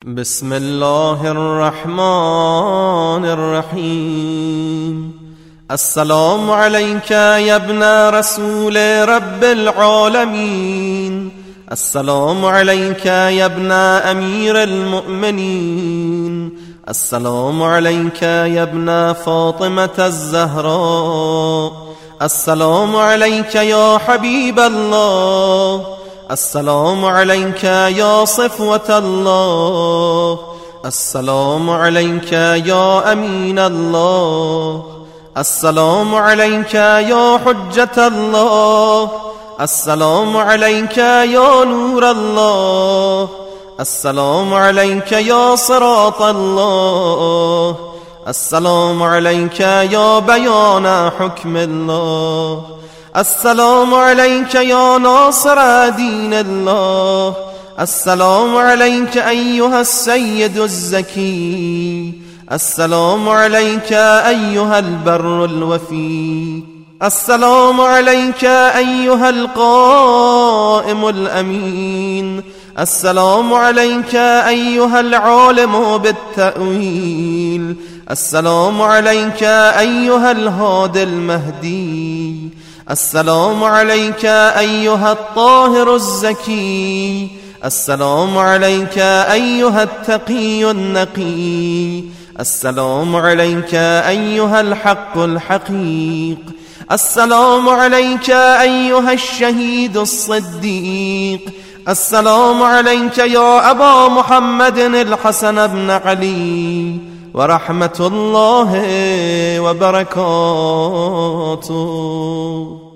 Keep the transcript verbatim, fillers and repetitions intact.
بسم الله الرحمن الرحيم. السلام عليك يا ابن رسول رب العالمين. السلام عليك يا ابن أمير المؤمنين. السلام عليك يا ابن فاطمة الزهراء. السلام عليك يا حبيب الله. السلام عليك يا صفوة الله. السلام عليك يا أمين الله. السلام عليك يا حجة الله. السلام عليك يا نور الله. السلام عليك يا صراط الله. السلام عليك يا بيان حكم الله. السلام عليك يا ناصر دين الله. السلام عليك أيها السيد الزكي. السلام عليك أيها البر الوفي. السلام عليك أيها القائم الأمين. السلام عليك أيها العالم بالتأويل. السلام عليك أيها الهادي المهدي. السلام عليك أيها الطاهر الزكي. السلام عليك أيها التقي النقي. السلام عليك أيها الحق الحقيق. السلام عليك أيها الشهيد الصديق. السلام عليك يا أبا محمد الحسن بن علي ورحمة الله وبركاته.